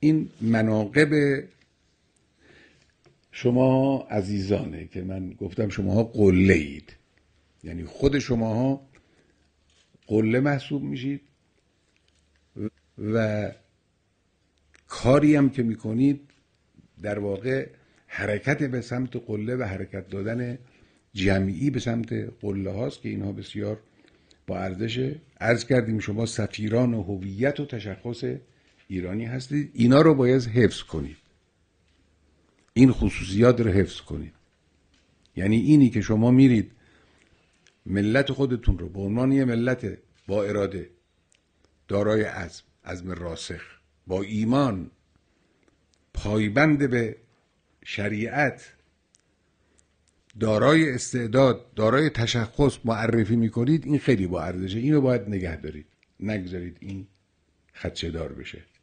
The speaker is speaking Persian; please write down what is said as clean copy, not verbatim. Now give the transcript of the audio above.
این مناقب شما عزیزانه که من گفتم شماها قله اید، یعنی خود شماها قله محسوب میشید و کاری هم که میکنید در واقع حرکت به سمت قله و حرکت دادن جمعی به سمت قله هاست که اینها بسیار با ارزشه. عرض کردیم شما سفیران و هویت و تشخص ایرانی هستید، اینا رو باید حفظ کنید، این خصوصیات رو حفظ کنید. یعنی اینی که شما میرید ملت خودتون رو به عنوان یه ملت با اراده، دارای عزم راسخ، با ایمان، پایبند به شریعت، دارای استعداد، دارای تشخص معرفی میکنید، این خیلی با ارزشه. اینو باید نگه دارید، نگذارید این خدشه‌دار بشه.